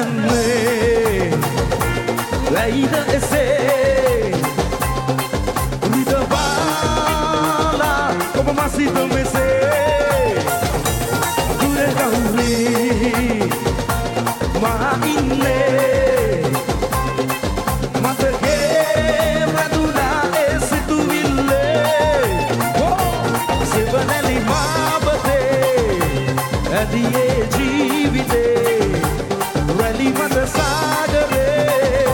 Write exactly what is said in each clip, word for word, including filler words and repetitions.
කරන්නේ ලයිද එසේ විද බාලා ඔබ මසිත මෙසේ දුර කවුලේ මා ඉන්නේ මතකේ රැඳුණා ඒ සිතුවිල්ලේ සෙවණැලි මාබතේ ඇදියේ ජීවිතේ රැලි මත සාගරේ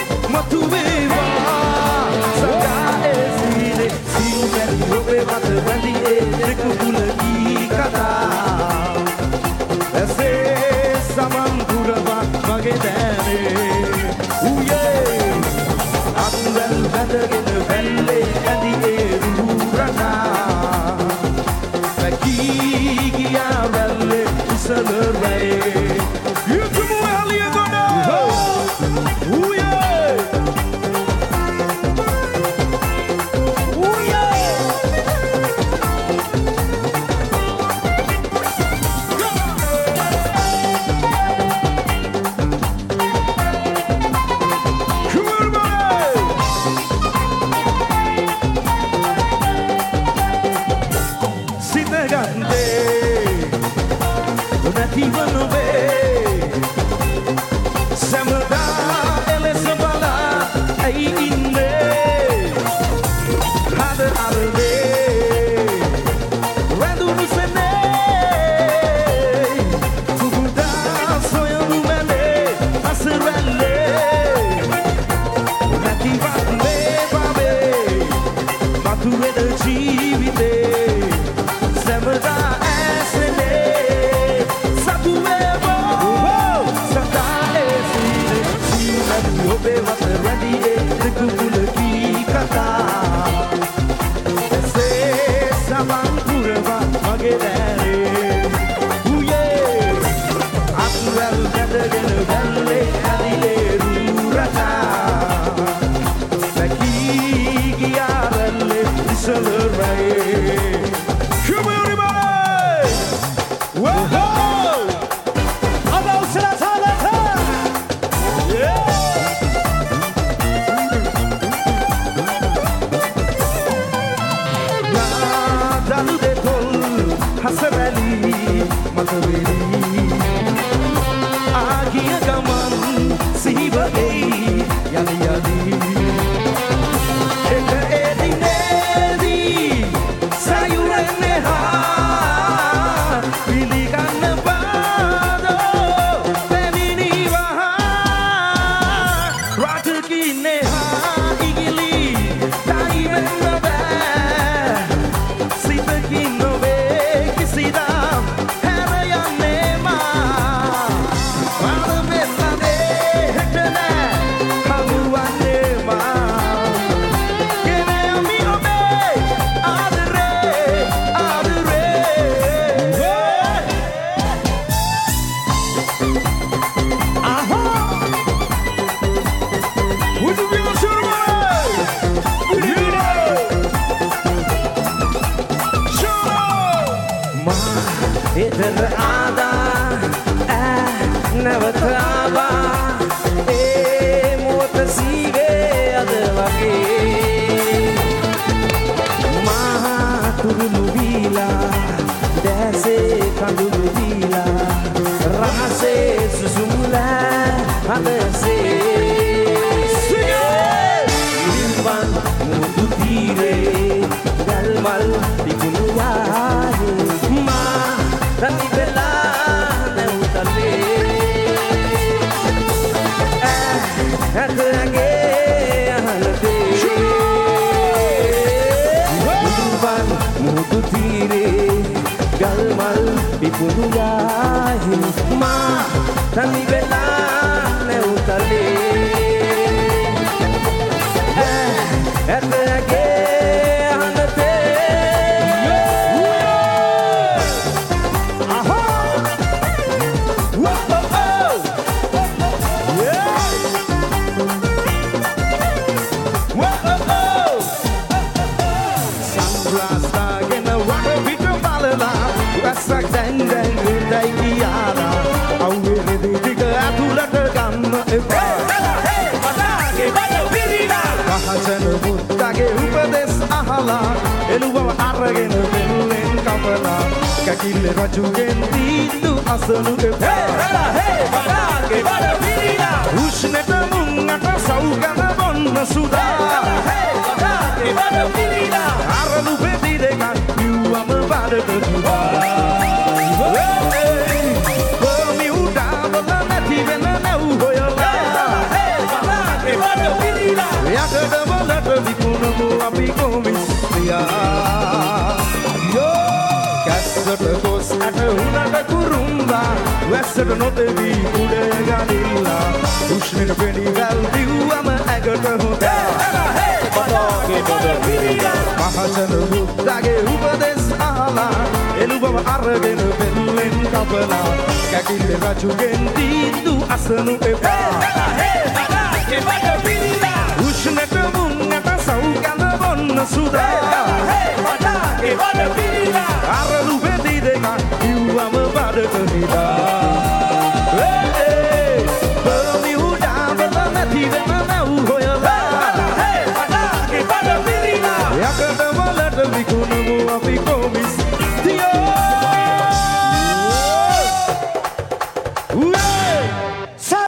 මතුවේවා සදා ඒ සීනේ සිව්වැනි ඔබේ මත රැඳියේ දෙකුකුලකී කතා ඇසේ සමන් පුරවා මගේ දෑනේ උයේ අත්වැල් වැදගෙන වැල්ලේ ඇදියේ රුරනා පැකී ගියා වැල්ලේ ඉසල රැයේ යුතුමු ඇලිය ගොඩ උයේ උයේ Rasa dang dang dang iara, awil di tiga atulah කැකිල්ල රජුගෙන් දීතු අසනු එපා Hey, මටාගේ බඩ පිරීලා උෂ්ණට මුන්නට සෞගඳ බොන්න සුදා Hey, මටාගේ බඩ පිරීලා අරලු පෙති දෙකක් කිව්වම බඩට දුවා බර්මියුඩාවල නැති වෙන නැව් හොයලා Hey, මටාගේ බඩ පිරීලා යකඩ වලට විකුණමු අපි කොමිස්තියා කැස්සට ගොස් ඇට උනට කුරුම්බා වැස්සට නොතෙවී උඩ ගනිල්ලා උෂ්ණට පෙඩි වැල් දිව්වම ඇගට හොදා Hey, මටාගේ බඩ පිරීලා මහජන බුද්ධගේ උපදෙස් අහලා එළුබව අරගෙන පෙල්ලෙන් කපලා කැකිල්ල රජුගෙන් දීතු අසනු එපා Hey, මටාගේ බඩ පිරීලා උෂ්ණට මුන්නට සෞගඳ බොන්න සුදා Hey, මටාගේ බඩ පිරීලා අරලු පෙති දෙකක් කිව්වම බඩට හිලා